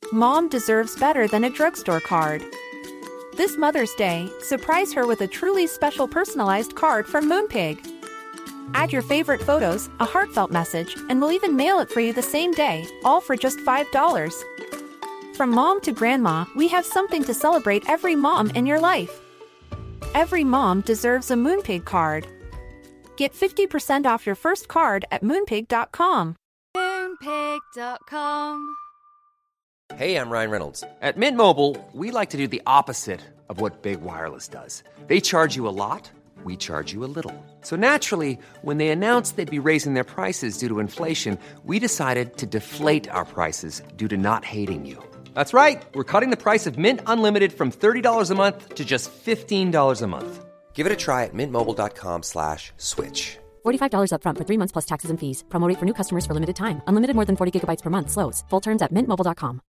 Mom deserves better than a drugstore card. This Mother's Day, surprise her with a truly special personalized card from Moonpig. Add your favorite photos, a heartfelt message, and we'll even mail it for you the same day, all for just $5. From mom to grandma, we have something to celebrate every mom in your life. Every mom deserves a Moonpig card. Get 50% off your first card at moonpig.com. Moonpig.com. Hey, I'm Ryan Reynolds. At Mint Mobile, we like to do the opposite of what Big Wireless does. They charge you a lot, we charge you a little. So naturally, when they announced they'd be raising their prices due to inflation, we decided to deflate our prices due to not hating you. That's right. We're cutting the price of Mint Unlimited from $30 a month to just $15 a month. Give it a try at mintmobile.com/switch. $45 up front for 3 months plus taxes and fees. Promo rate for new customers for limited time. Unlimited more than 40 gigabytes per month. Slows full terms at mintmobile.com.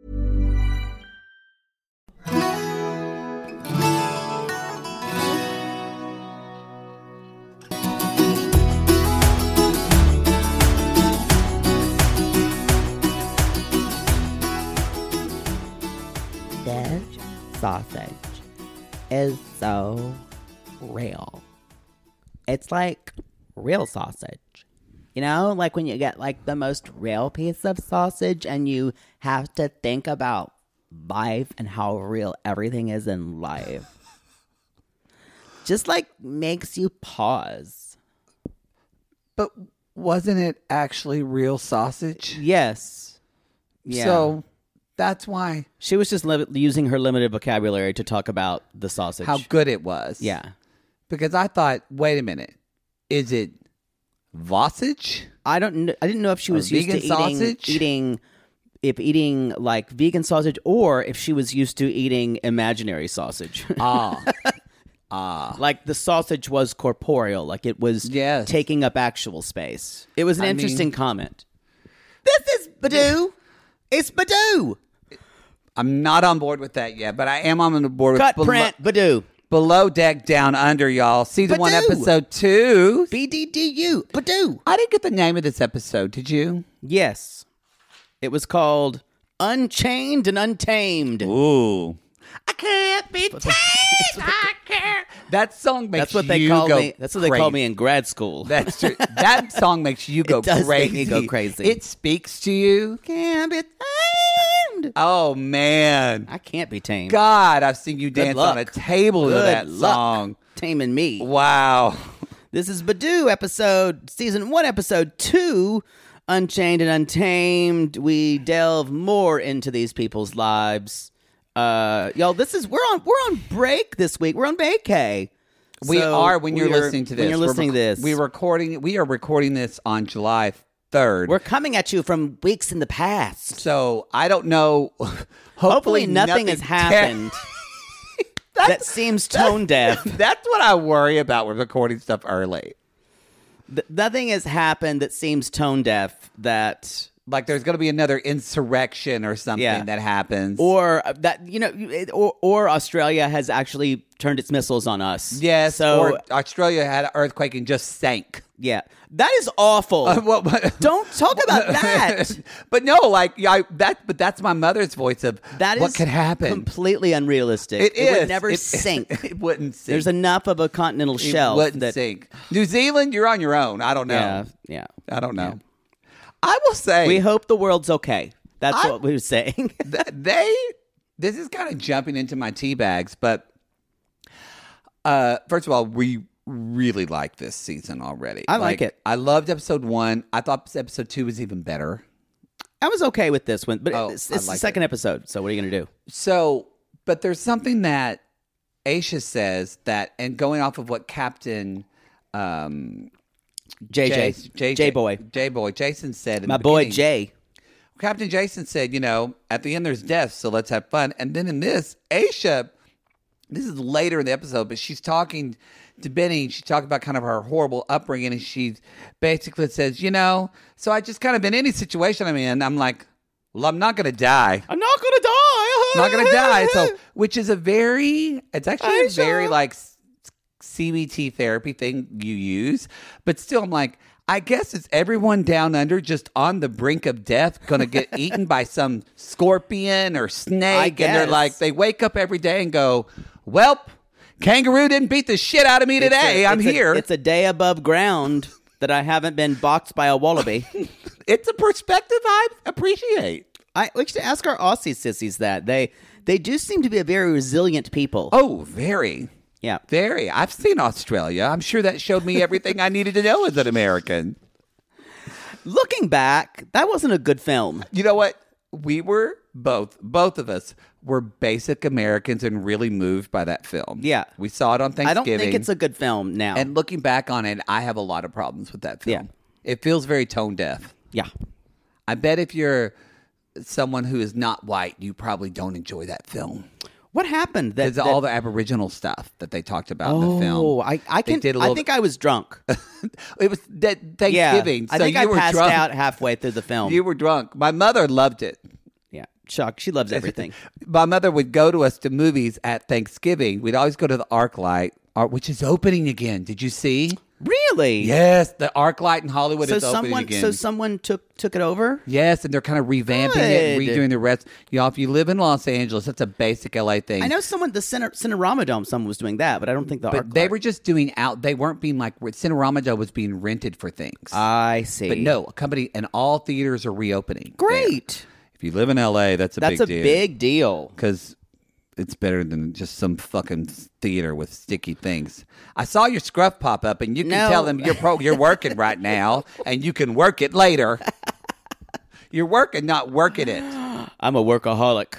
This sausage is so real. It's like real sausage. You know, like when you get like the most real piece of sausage and you have to think about life and how real everything is in life. Just like makes you pause. But wasn't it actually real sausage? Yes. Yeah. So that's why. She was just using her limited vocabulary to talk about the sausage. How good it was. Yeah. Because I thought, wait a minute. Is it sausage? I didn't know if she was used to eating like vegan sausage or if she was used to eating imaginary sausage. Like the sausage was corporeal, like it was taking up actual space. It was an interesting comment. This is Badoo. It's Badoo. I'm not on board with that yet, but I am on board with Cut print Badoo. Below Deck, Down Under, y'all. Season 1, Episode 2. BDDU. Badoo. I didn't get the name of this episode. Did you? Yes. It was called Unchained and Untamed. Ooh. I can't be tamed. I can't. That song makes you go That's what they called me in grad school. That's true. That song makes you go crazy. It does crazy. make me go crazy. It speaks to you. Can't be tamed. Oh, man. I can't be tamed. God, I've seen you dance on a table to that song. Taming me. Wow. This is Badoo Season 1, Episode 2, Unchained and Untamed. We delve more into these people's lives. Y'all, we're on break this week. We're on vacay. We are when you're listening to this. When you're listening to this. We are recording this on July 3rd. We're coming at you from weeks in the past. So I don't know. Hopefully nothing has happened that seems tone deaf. That's what I worry about with recording stuff early. Nothing has happened that seems tone deaf that... Like there's going to be another insurrection or something that happens. Or that, or Australia has actually turned its missiles on us. Yes, so, or Australia had an earthquake and just sank. Yeah. That is awful. Don't talk about that. But no, but that's my mother's voice of what could happen. Completely unrealistic. It would never sink. It wouldn't sink. There's enough of a continental shelf. It wouldn't sink. New Zealand, you're on your own. I don't know. Yeah. I don't know. Yeah. I will say... We hope the world's okay. That's what we were saying. This is kind of jumping into my tea bags, but first of all, we really like this season already. I like it. I loved episode 1. I thought episode 2 was even better. I was okay with this one, but it's the second episode, so what are you going to do? So, but there's something that Aisha says that, and going off of what Captain... J-Boy. Jason said in My the boy beginning, Jay. Captain Jason said, at the end there's death, so let's have fun. And then in this, Aisha, this is later in the episode, but she's talking to Benny. She talked about kind of her horrible upbringing, and she basically says, so I just kind of in any situation I'm in, I'm like, well, I'm not going to die. I'm not going to die. I'm not going to die. So, which is it's actually a very like CBT therapy thing you use, but still I'm like, I guess is everyone down under just on the brink of death going to get eaten by some scorpion or snake? And they're like, they wake up every day and go, "Welp, kangaroo didn't beat the shit out of me today. I'm here." It's a day above ground that I haven't been boxed by a wallaby. It's a perspective I appreciate. We should ask our Aussie sissies that. They do seem to be a very resilient people. Oh, very. Yeah. Very. I've seen Australia. I'm sure that showed me everything I needed to know as an American. Looking back, that wasn't a good film. You know what? We were both of us were basic Americans and really moved by that film. Yeah. We saw it on Thanksgiving. I don't think it's a good film now. And looking back on it, I have a lot of problems with that film. Yeah. It feels very tone deaf. Yeah. I bet if you're someone who is not white, you probably don't enjoy that film. What happened? There's all the Aboriginal stuff that they talked about in the film. Oh, I think I was drunk. It was Thanksgiving. I so think you I were passed drunk. out halfway through the film. You were drunk. My mother loved it. Yeah. Chuck, she loves everything. My mother would go to us to movies at Thanksgiving. We'd always go to the ArcLight, which is opening again. Did you see? Really? Yes, the ArcLight in Hollywood is opening again. So someone took it over? Yes, and they're kind of revamping it, Good. redoing the rest. If you live in Los Angeles, that's a basic LA thing. I know the Cinerama Dome, someone was doing that, but I don't think the But they were just doing they weren't being like, Cinerama Dome was being rented for things. I see. But no, a company, and all theaters are reopening. Great. There. If you live in LA, that's a big deal. That's a big deal. Because it's better than just some fucking theater with sticky things. I saw your scruff pop up, and you can tell them you're working right now, and you can work it later. You're working, not working it. I'm a workaholic.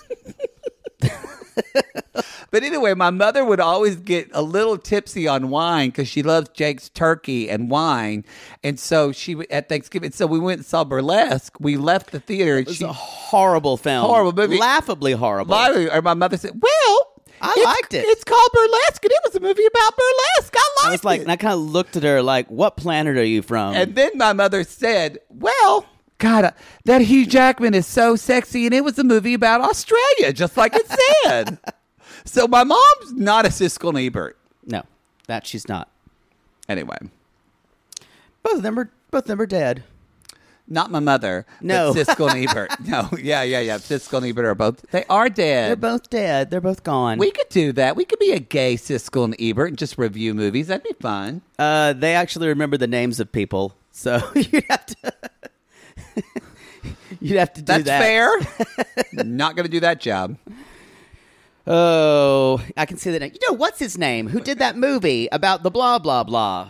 But anyway, my mother would always get a little tipsy on wine because she loves Jake's turkey and wine. And so at Thanksgiving, so we went and saw Burlesque. We left the theater. It was a horrible film. Horrible movie. Laughably horrible. My mother said, well, I liked it. It's called Burlesque, and it was a movie about burlesque. I was like, it. And I kind of looked at her like, what planet are you from? And then my mother said, well, God, that Hugh Jackman is so sexy, and it was a movie about Australia, just like it said. So my mom's not a Siskel and Ebert. No, that she's not. Anyway. Both of them are dead. Not my mother. No. But Siskel and Ebert. No, yeah. Siskel and Ebert are both. They are dead. They're both dead. They're both gone. We could do that. We could be a gay Siskel and Ebert and just review movies. That'd be fun. They actually remember the names of people, so you'd have to. You'd have to do That's that. Fair. Not going to do that job. Oh, I can see that. You know, what's his name? Who did that movie about the blah, blah, blah?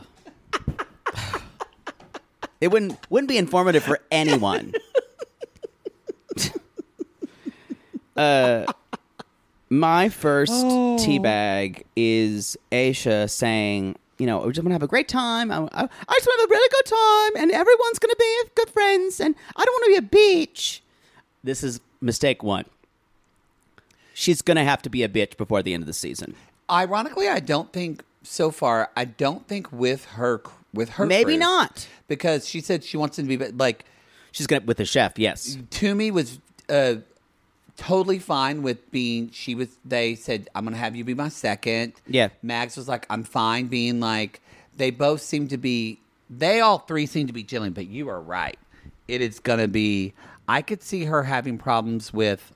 It wouldn't be informative for anyone. My first teabag is Aisha saying, you know, we're just going to have a great time. I just want to have a really good time, and everyone's going to be good friends, and I don't want to be a bitch. This is mistake one. She's going to have to be a bitch before the end of the season. Ironically, I don't think with her Maybe crew, not. because she said she wants to be like She's going to with the chef, yes. Toomey was totally fine with being. They said, I'm going to have you be my second. Yeah. Mags was like, I'm fine being like. They both seem to be. They all three seem to be chilling. But you are right. It is going to be. I could see her having problems with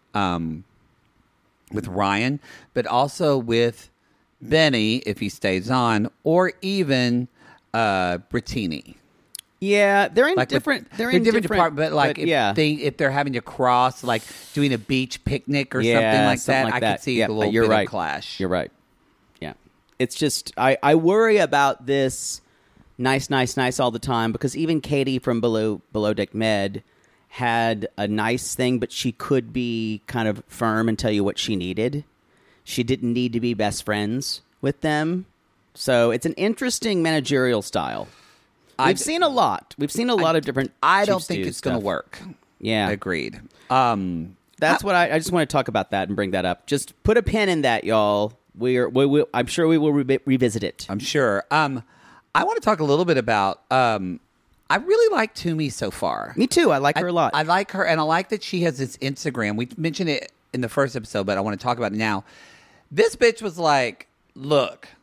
Ryan, but also with Benny if he stays on, or even Brittini. Yeah, they're in Like different. they're in different departments, but like yeah. if they're having to cross, like doing a beach picnic or something like that, I could see a little you're bit right. of clash. You're right. Yeah, it's just I worry about this nice all the time, because even Katie from Below Deck Med had a nice thing, but she could be kind of firm and tell you what she needed. She didn't need to be best friends with them, so it's an interesting managerial style. We've seen a lot. We've seen a lot of different. I don't Chief think Stew it's going to stuff. work. Yeah, Agreed. That's what I just want to talk about that and bring that up. Just put a pin in that, y'all. I'm sure we will revisit it. I'm sure. I want to talk a little bit about. I really like Toomey so far. Me too. I like her a lot. I like her, and I like that she has this Instagram. We mentioned it in the first episode, but I want to talk about it now. This bitch was like, look,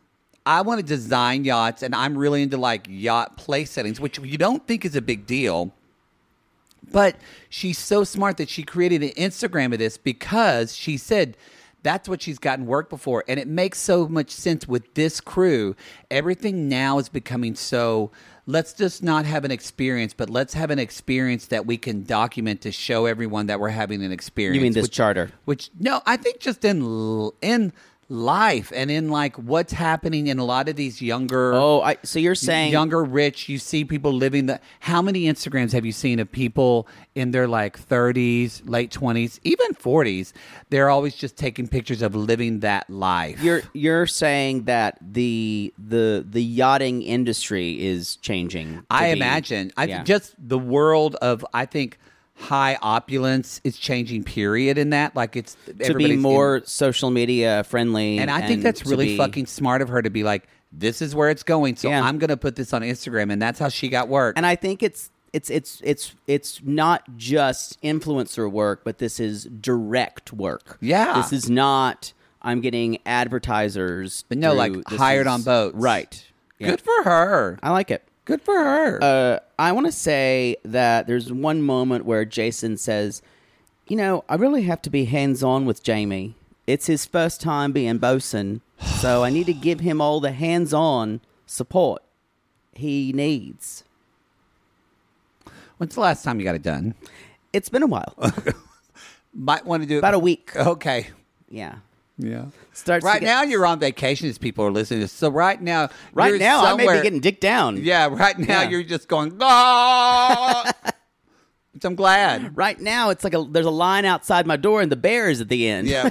I want to design yachts, and I'm really into like yacht place settings, which you don't think is a big deal. But she's so smart that she created an Instagram of this because she said that's what she's gotten work before. And it makes so much sense with this crew. Everything now is becoming so, let's just not have an experience, but let's have an experience that we can document to show everyone that we're having an experience. You mean this charter? Which, no, I think just in life and in like what's happening in a lot of these younger so you're saying younger rich, you see people living how many Instagrams have you seen of people in their like 30s, late 20s, even 40s? They're always just taking pictures of living that life. You're saying that the yachting industry is changing. I imagine just the world of, I think, high opulence is changing, period, in that. Like, it's to be more social media friendly. And I think that's really fucking smart of her to be like, this is where it's going, so I'm going to put this on Instagram, and that's how she got work. And I think it's not just influencer work, but this is direct work. Yeah. This is not, I'm getting advertisers. But no, like hired on boats. Right. Yeah. Good for her. I like it. Good for her. I want to say that there's one moment where Jason says, I really have to be hands-on with Jamie. It's his first time being bosun, so I need to give him all the hands-on support he needs. When's the last time you got it done? It's been a while. Might want to do it. About a week. Okay. Yeah. Yeah. Now you're on vacation as people are listening to this. So right now I may be getting dicked down. Yeah, right now you're just going, ah! Which I'm glad. Right now it's like there's a line outside my door and the bear is at the end. Yeah.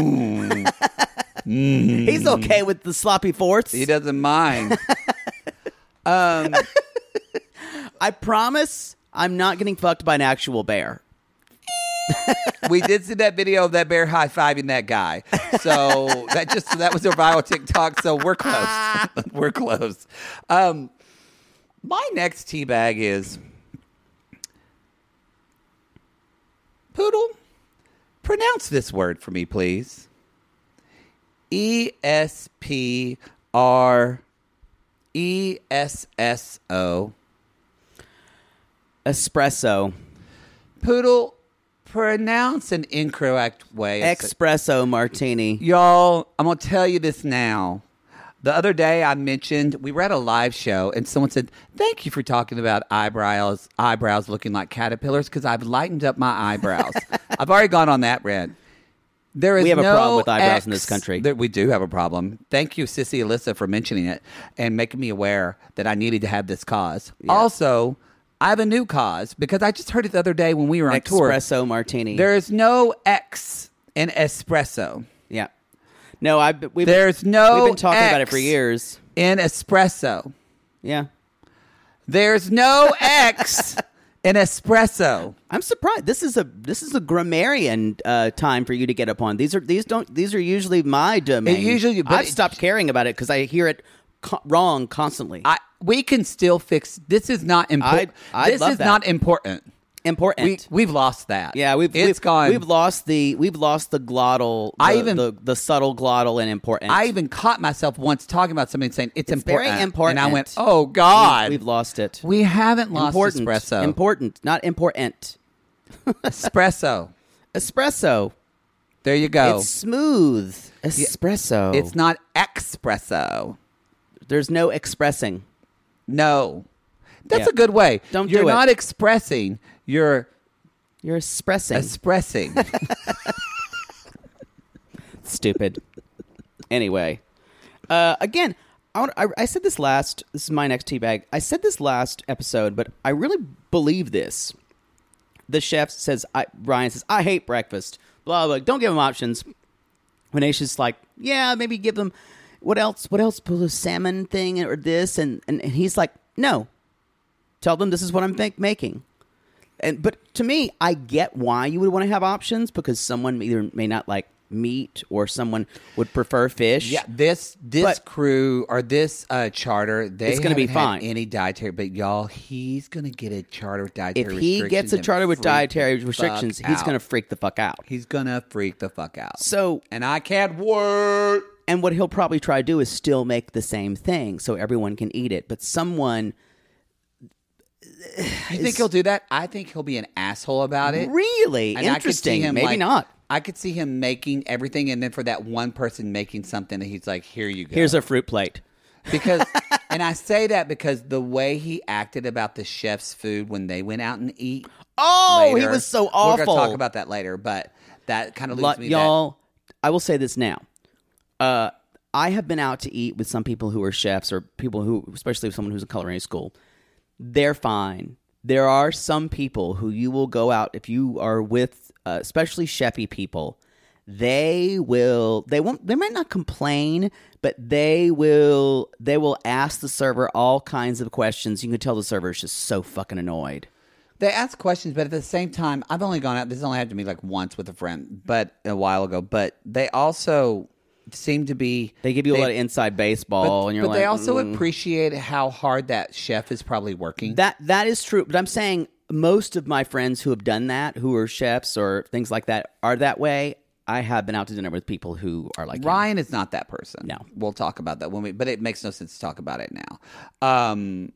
He's okay with the sloppy forts. He doesn't mind. I promise I'm not getting fucked by an actual bear. We did see that video of that bear high-fiving that guy. So that was a viral TikTok. So we're close. We're close. My next teabag is Poodle. Pronounce this word for me, please. ESPRESSO. Espresso. Poodle. Pronounce an incorrect way. Espresso martini. Y'all, I'm going to tell you this now. The other day I mentioned, we were at a live show and someone said, thank you for talking about eyebrows looking like caterpillars because I've lightened up my eyebrows. I've already gone on that rant. We have a problem with eyebrows in this country. We do have a problem. Thank you, Sissy Alyssa, for mentioning it and making me aware that I needed to have this cause. Yeah. Also, I have a new cause because I just heard it the other day when we were on tour. Espresso martini. There is no X in espresso. Yeah. No, we've been talking about it for years. In espresso. Yeah. There's no X in espresso. I'm surprised. This is a grammarian time for you to get up on. These are usually my domain. I've stopped caring about it because I hear it wrong constantly. We can still fix. This is not important. This is not important. Important. We've lost that. Yeah, it's gone. We've lost the glottal. The subtle glottal and important. I even caught myself once talking about something saying it's important. Very important. And I went, oh God, we've lost it. We haven't lost espresso. Important, not important. Espresso. Espresso. There you go. It's smooth. Espresso. It's not espresso. There's no expressing. No. That's a good way. You're not expressing. You're expressing. Stupid. Anyway. Again, I said this this is my next teabag. I said this last episode, but I really believe this. The chef says, Ryan says, I hate breakfast. Blah, blah. Don't give them options. When Aisha's like, yeah, maybe give them, what else? Pull a salmon thing or this. And he's like, no. Tell them this is what I'm making. But to me, I get why you would want to have options because someone either may not like meat or someone would prefer fish. Yeah, this crew or this charter, it's going to be fine. Any dietary, but y'all, he's going to get a charter with dietary restrictions. If he gets a charter with dietary restrictions, he's going to freak the fuck out. He's going to freak the fuck out. So, and I can't wait. And what he'll probably try to do is still make the same thing so everyone can eat it. But someone... You think he'll do that? I think he'll be an asshole about it. Really? And I could see Interesting. him, Maybe like, not. I could see him making everything, and then for that one person making something, and he's like, "Here you go. Here's a fruit plate. Because, and I say that because the way he acted about the chef's food when they went out and eat. Oh, later, he was so We're awful. going to talk about that later, but that kind of leaves me. Y'all, I will say this now. I have been out to eat with some people who are chefs or people who, especially someone who's in culinary school. They're fine. There are some people who you will go out if you are with, especially chefy people. They might not complain, but they will ask the server all kinds of questions. You can tell the server is just so fucking annoyed. They ask questions, but at the same time, I've only gone out. This only happened to me like once with a friend, but a while ago. But they also seem to be. They give you a lot of inside baseball, and you're but like, they also appreciate how hard that chef is probably working. That is true. But I'm saying most of my friends who have done that, who are chefs or things like that, are that way. I have been out to dinner with people who are like Ryan is not that person. No. We'll talk about that but it makes no sense to talk about it now.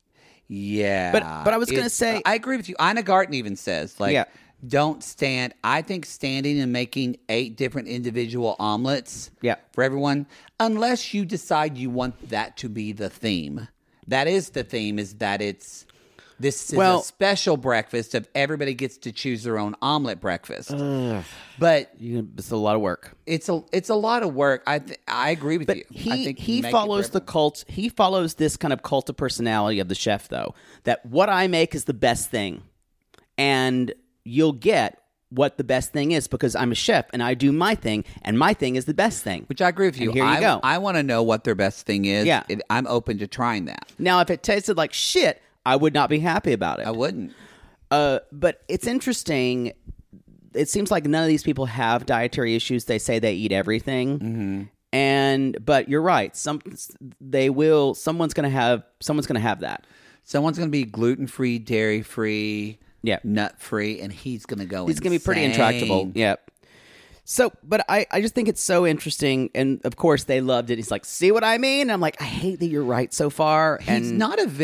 Yeah. But I was going to say, I agree with you. Ina Garten even says, like, Yeah. don't stand. I think standing and making 8 different individual omelets Yeah. for everyone, unless you decide you want that to be the theme. That is the theme, is that this is a special breakfast of everybody gets to choose their own omelet breakfast. But it's a lot of work. it's a lot of work. I agree with But you. I think he make it follows for the everyone. cult. He follows this kind of cult of personality of the chef, though. That what I make is the best thing, and you'll get what the best thing is because I'm a chef and I do my thing, and my thing is the best thing. Which I agree with you. And here you go. I want to know what their best thing is. Yeah. I'm open to trying that. Now, if it tasted like shit, I would not be happy about it. I wouldn't. But it's interesting. It seems like none of these people have dietary issues. They say they eat everything, but you're right. Someone's going to have that. Someone's going to be gluten-free, dairy-free, Yeah. nut-free, and he's going to go He's going to be pretty intractable. Yep. So, but I just think it's so interesting. And of course, they loved it. He's like, see what I mean? I'm like, I hate that you're right so far. He's not a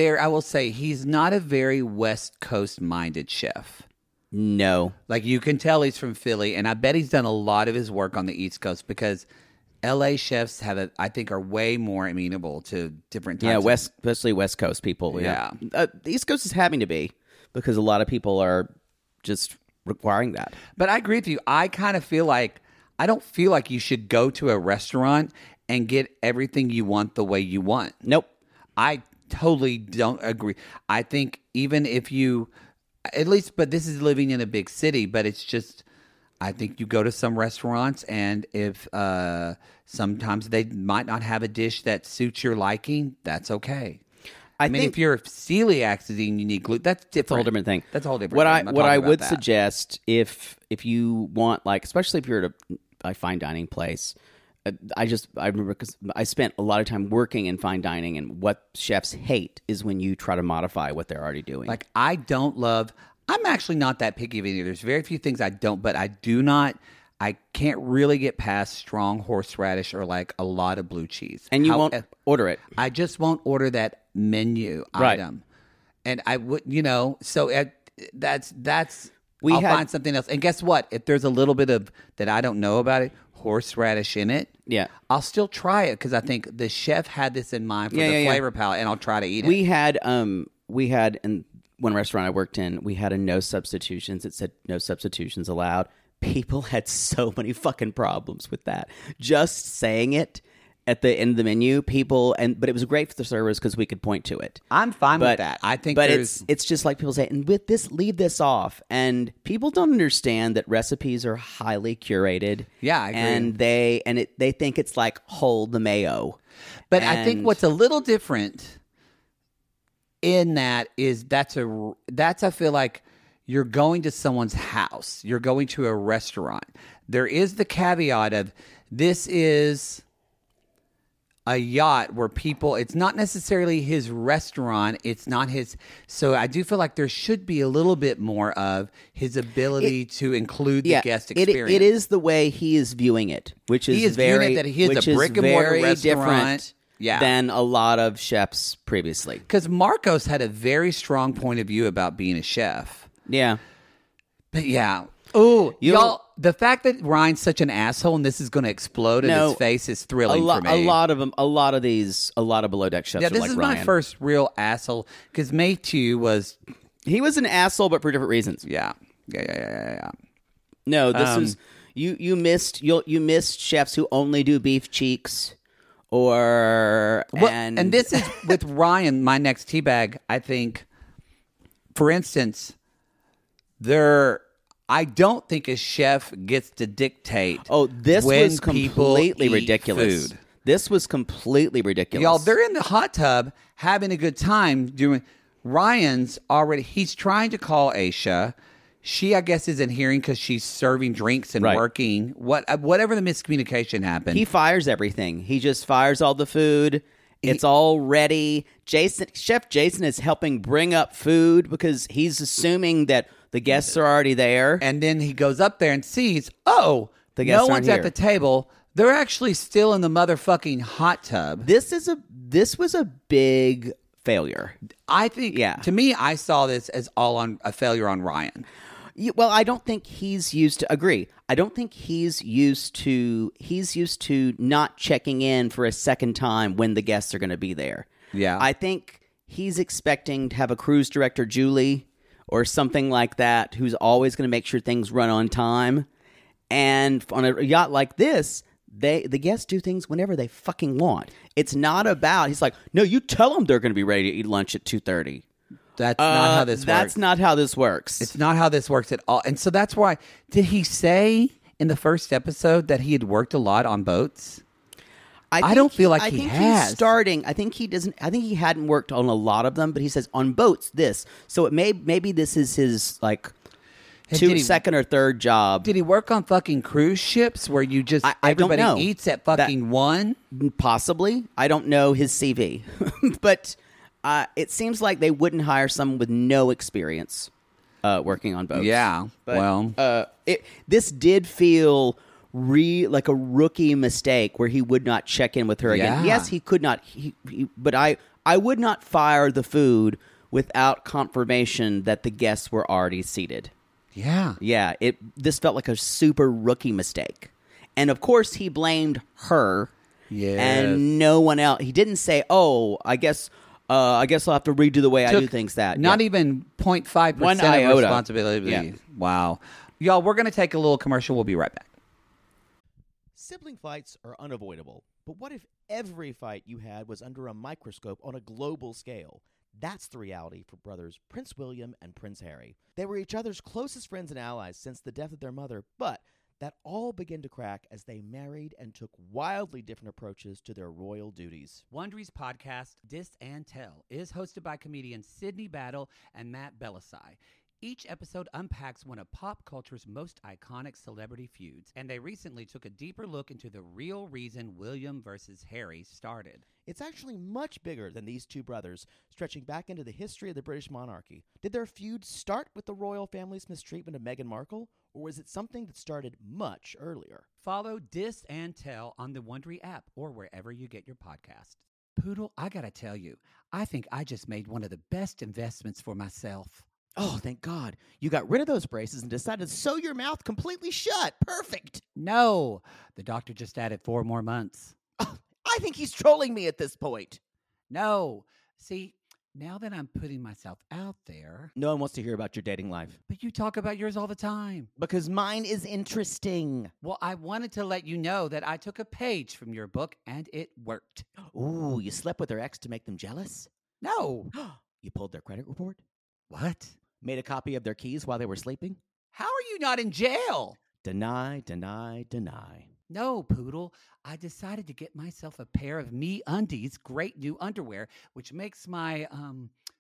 very West Coast minded chef. No. Like, you can tell he's from Philly, and I bet he's done a lot of his work on the East Coast because LA chefs I think are way more amenable to different types. Yeah, especially West Coast people. Yeah. The East Coast is having to be because a lot of people are just requiring that. But I agree with you. I kind of feel like I don't feel like you should go to a restaurant and get everything you want the way you want. Nope. I totally don't agree. I think even if you, at least, but this is living in a big city, but it's just, I think you go to some restaurants and if sometimes they might not have a dish that suits your liking, that's okay. I mean, think if you're celiac and you need gluten, that's different. it's a whole different thing. That's a whole different what thing. I I'm not what talking I about would that. suggest if you want, like, especially if you're at a fine dining place, I remember because I spent a lot of time working in fine dining, and what chefs hate is when you try to modify what they're already doing. Like, I'm actually not that picky of either. There's very few things I don't, but I can't really get past strong horseradish or like a lot of blue cheese. and you won't order it. I just won't order that menu Right. item. And I would, so that's We I'll had- find something else. And guess what? If there's a little bit of that I don't know about it, horseradish in it, Yeah. I'll still try it because I think the chef had this in mind for Yeah, the yeah, yeah. flavor palette, and I'll try to eat it. We had in one restaurant I worked in, we had a no substitutions. It said no substitutions allowed. People had so many fucking problems with that. Just saying it at the end of the menu, but it was great for the servers because we could point to it. I'm fine with that. I think but there's it's just like people say, and with this, leave this off. And people don't understand that recipes are highly curated. Yeah, I agree. And they think it's like hold the mayo. But I think And- what's a little different in that is that's I feel like you're going to someone's house. You're going to a restaurant. There is the caveat of this is a yacht where people, it's not necessarily his restaurant, it's not his, so I do feel like there should be a little bit more of his ability to include the guest experience. It is the way he is viewing it, which is he is very, viewing it that he is a brick and mortar restaurant different than a lot of chefs previously. Because Marcos had a very strong point of view about being a chef. Yeah. But yeah. Oh, y'all, the fact that Ryan's such an asshole and this is going to explode in his face is thrilling for me. A lot of Below Deck chefs are like Ryan. Yeah, this is my first real asshole, because Matthew was... He was an asshole, but for different reasons. Yeah. No, this was... You missed chefs who only do beef cheeks, or... And this is, with Ryan, my next teabag, I think, for instance, I don't think a chef gets to dictate. Oh, this was completely ridiculous. Food. This was completely ridiculous. Y'all, they're in the hot tub having a good time doing. Ryan's already. He's trying to call Aisha. She, I guess, isn't hearing because she's serving drinks and working. Whatever the miscommunication happened. He fires everything. He just fires all the food. It's all ready. Chef Jason is helping bring up food because he's assuming that the guests are already there. And then he goes up there and sees, the guests no one's at the table. They're actually still in the motherfucking hot tub. This was a big failure. I think, to me, I saw this as all on a failure on Ryan. Well, I don't think he's used to agree. I don't think he's used to not checking in for a second time when the guests are going to be there. Yeah. I think he's expecting to have a cruise director, Julie, or something like that, who's always going to make sure things run on time. And on a yacht like this, the guests do things whenever they fucking want. It's not about, he's like, no, you tell them they're going to be ready to eat lunch at 2:30. That's not how this works. That's not how this works. It's not how this works at all. And so that's why, did he say in the first episode that he had worked a lot on boats? I don't feel like he has. He's starting. I think he doesn't. I think he hadn't worked on a lot of them, but he says on boats this. So maybe this is his like second or third job. Did he work on fucking cruise ships where you just everybody eats at fucking one? Possibly. I don't know his CV, but it seems like they wouldn't hire someone with no experience working on boats. Yeah. But, this did feel like a rookie mistake where he would not check in with her again. Yes, he could not. But I would not fire the food without confirmation that the guests were already seated. Yeah. Yeah. This felt like a super rookie mistake. And of course he blamed her. Yes. And no one else. He didn't say, I guess I'll have to redo the way I do things. Not even 0.5% of responsibility. Yeah. Wow. Y'all, we're going to take a little commercial. We'll be right back. Sibling fights are unavoidable, but what if every fight you had was under a microscope on a global scale? That's the reality for brothers Prince William and Prince Harry. They were each other's closest friends and allies since the death of their mother, but that all began to crack as they married and took wildly different approaches to their royal duties. Wondery's podcast, Dis and Tell, is hosted by comedians Sydney Battle and Matt Belisai. Each episode unpacks one of pop culture's most iconic celebrity feuds, and they recently took a deeper look into the real reason William versus Harry started. It's actually much bigger than these two brothers, stretching back into the history of the British monarchy. Did their feud start with the royal family's mistreatment of Meghan Markle, or was it something that started much earlier? Follow Dis and Tell on the Wondery app or wherever you get your podcasts. Poodle, I gotta tell you, I think I just made one of the best investments for myself. Oh, thank God. You got rid of those braces and decided to sew your mouth completely shut. Perfect. No, the doctor just added 4 more months. I think he's trolling me at this point. No. See, now that I'm putting myself out there... No one wants to hear about your dating life. But you talk about yours all the time. Because mine is interesting. Well, I wanted to let you know that I took a page from your book and it worked. Ooh, you slept with their ex to make them jealous? No. You pulled their credit report? What? Made a copy of their keys while they were sleeping? How are you not in jail? Deny, deny, deny. No, Poodle. I decided to get myself a pair of MeUndies great new underwear, which makes my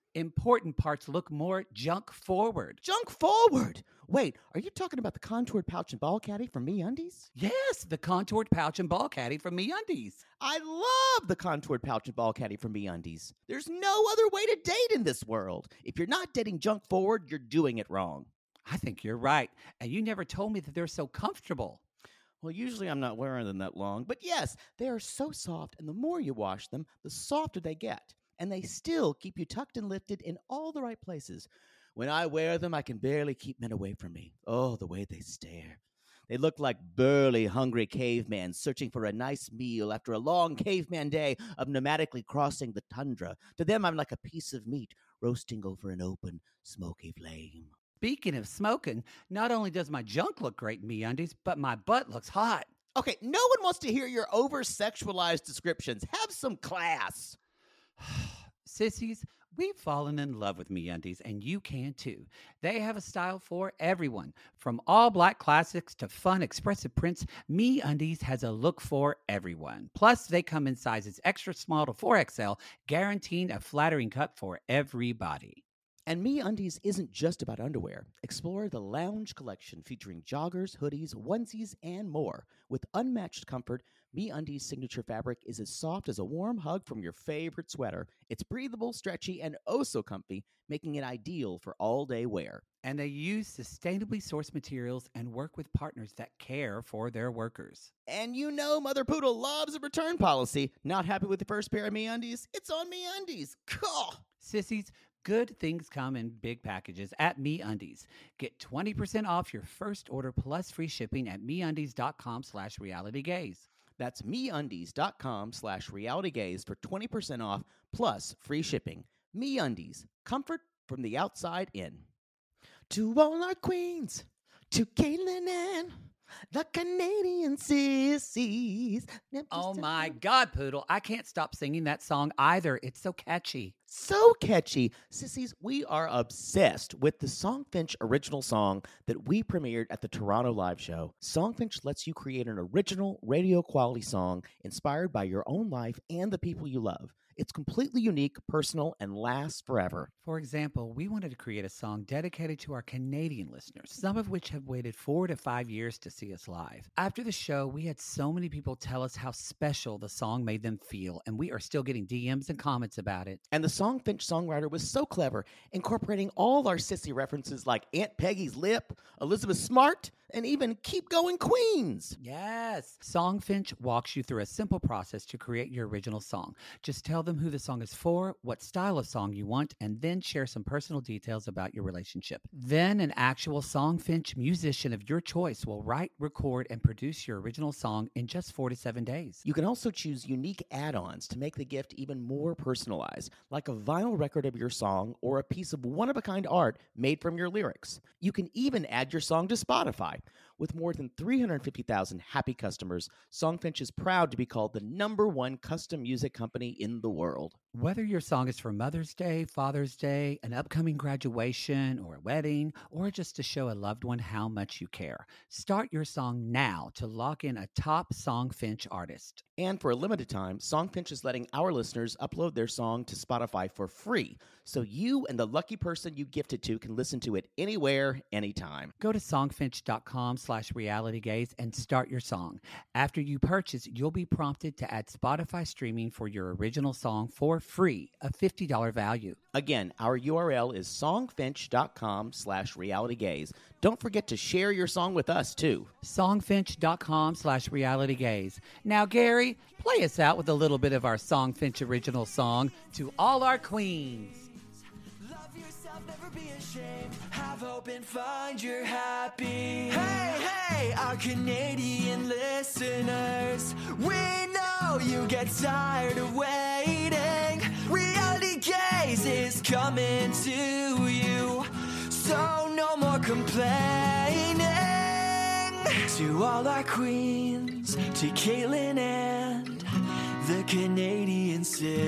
Important parts look more junk forward. Junk forward! Wait, are you talking about the contoured pouch and ball caddy from MeUndies? Yes, the contoured pouch and ball caddy from MeUndies. I love the contoured pouch and ball caddy from MeUndies. There's no other way to date in this world. If you're not dating junk forward, you're doing it wrong. I think you're right. And you never told me that they're so comfortable. Well, usually I'm not wearing them that long, but yes, they are so soft, and the more you wash them, the softer they get. And they still keep you tucked and lifted in all the right places. When I wear them, I can barely keep men away from me. Oh, the way they stare. They look like burly, hungry cavemen searching for a nice meal after a long caveman day of nomadically crossing the tundra. To them, I'm like a piece of meat roasting over an open, smoky flame. Speaking of smoking, not only does my junk look great in MeUndies, but my butt looks hot. Okay, no one wants to hear your over-sexualized descriptions. Have some class. Sissies, we've fallen in love with MeUndies, and you can too. They have a style for everyone. From all black classics to fun expressive prints, MeUndies has a look for everyone. Plus, they come in sizes extra small to 4XL, guaranteeing a flattering cut for everybody. And MeUndies isn't just about underwear. Explore the Lounge collection featuring joggers, hoodies, onesies, and more. With unmatched comfort, MeUndies' signature fabric is as soft as a warm hug from your favorite sweater. It's breathable, stretchy, and oh so comfy, making it ideal for all-day wear. And they use sustainably sourced materials and work with partners that care for their workers. And you know Mother Poodle loves a return policy. Not happy with the first pair of MeUndies? It's on MeUndies. Cool. Sissies, good things come in big packages at MeUndies. Get 20% off your first order plus free shipping at MeUndies.com/realitygaze. That's MeUndies.com/realitygaze for 20% off plus free shipping. MeUndies, comfort from the outside in. To all our queens, to Caitlin and the Canadian sissies. Oh my God, Poodle, I can't stop singing that song either. It's so catchy. So catchy. Sissies, we are obsessed with the Songfinch original song that we premiered at the Toronto Live Show. Songfinch lets you create an original radio quality song inspired by your own life and the people you love. It's completely unique, personal, and lasts forever. For example, we wanted to create a song dedicated to our Canadian listeners, some of which have waited 4 to 5 years to see us live. After the show, we had so many people tell us how special the song made them feel, and we are still getting DMs and comments about it. And the Songfinch songwriter was so clever, incorporating all our sissy references like Aunt Peggy's Lip, Elizabeth Smart, and even Keep Going Queens. Yes. Songfinch walks you through a simple process to create your original song. Just tell them who the song is for, what style of song you want, and then share some personal details about your relationship. Then an actual Songfinch musician of your choice will write, record, and produce your original song in just 4 to 7 days. You can also choose unique add-ons to make the gift even more personalized, like a vinyl record of your song or a piece of one-of-a-kind art made from your lyrics. You can even add your song to Spotify. With more than 350,000 happy customers, Songfinch is proud to be called the #1 custom music company in the world. Whether your song is for Mother's Day, Father's Day, an upcoming graduation, or a wedding, or just to show a loved one how much you care, start your song now to lock in a top Songfinch artist. And for a limited time, Songfinch is letting our listeners upload their song to Spotify for free, so you and the lucky person you gift it to can listen to it anywhere, anytime. Go to songfinch.com/realitygaze and start your song. After you purchase, you'll be prompted to add Spotify streaming for your original song for free, a $50 value. Again, our URL is songfinch.com/realitygaze. Don't forget to share your song with us, too. Songfinch.com/realitygaze. Now, Gary, play us out with a little bit of our Songfinch original song, To All Our Queens. Love yourself, never be ashamed. Have hope and find your happy. Hey, hey, our Canadian listeners. We know you get tired of waiting. Reality Gaze is coming to you. So no more complaining. To all our queens, to Caitlin and the Canadian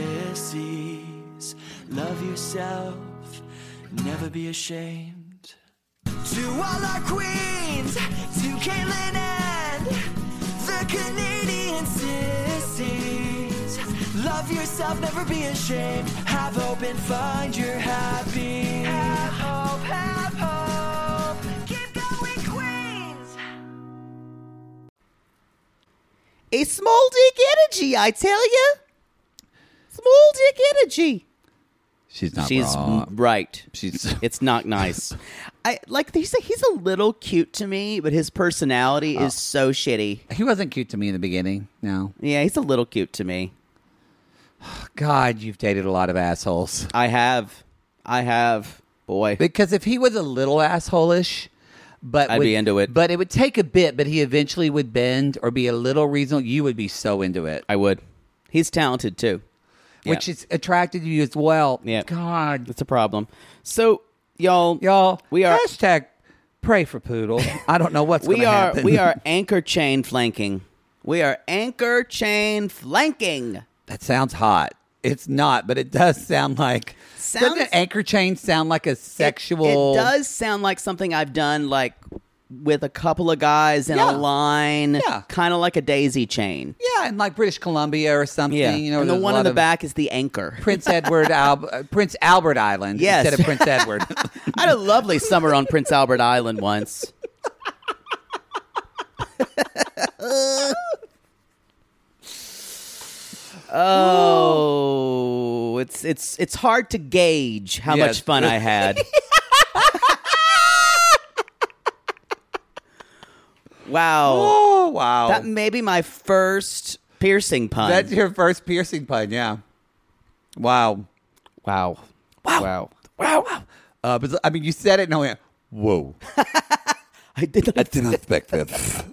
sissies. Love yourself, never be ashamed. To all our queens, to Caitlin and the Canadian sissies. Love yourself, never be ashamed. Have hope and find your happy. Have hope, have hope. Keep going, Queens. A small dick energy, I tell you. Small dick energy. She's not She's wrong. right. She's It's not nice. I like. He's a little cute to me, but his personality is so shitty. He wasn't cute to me in the beginning. No. Yeah, he's a little cute to me. God, you've dated a lot of assholes. I have. Boy. Because if he was a little asshole-ish, but I'd be into it. But it would take a bit, but he eventually would bend or be a little reasonable. You would be so into it. I would. He's talented too. Which is attracted to you as well. Yeah. God. That's a problem. So, y'all, we are hashtag pray for Poodle. I don't know what's going to happen. We are anchor chain flanking. We are anchor chain flanking. That sounds hot. It's not, but it does sound like. Doesn't an anchor chain sound like a sexual? It does sound like something I've done, like with a couple of guys in a line. Yeah. Kind of like a daisy chain. Yeah, in like British Columbia or something. Yeah. You know, and the there's a one lot in the of back is the anchor. Prince Albert Island. Yes. Instead of Prince Edward. I had a lovely summer on Prince Albert Island once. Oh, it's hard to gauge how Yes. much fun I had. Wow. Oh, wow. That may be my first piercing pun. That's your first piercing pun, yeah. Wow. Wow. Wow. But I mean, you said it and I went, whoa. I did not. didn't expect this.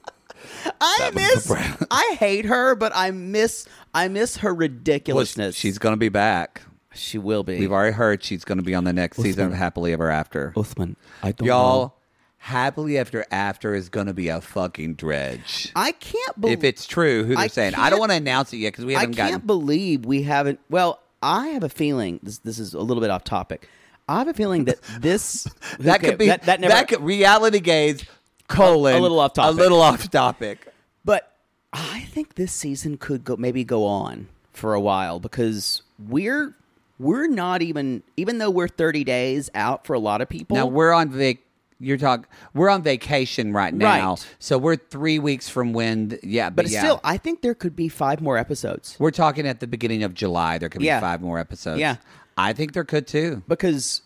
I hate her, but I miss her ridiculousness. She's going to be back. She will be. We've already heard she's going to be on the next season of Happily Ever After. Uthman, I don't Y'all, know. Happily Ever After is going to be a fucking dredge. I can't believe If it's true, who they're saying. I don't want to announce it yet because we I haven't can't gotten. believe we haven't. Well, I have a feeling this is a little bit off topic. I have a feeling that this That could be that never. that could reality gaze colon A little off topic. A little off topic. But I think this season could go on for a while because we're not even though we're 30 days out for a lot of people. Now we're on we're on vacation right now. Right. So we're 3 weeks from when but still, I think there could be 5 more episodes we're talking at the beginning of July. There could be 5 more episodes. Yeah. I think there could too. because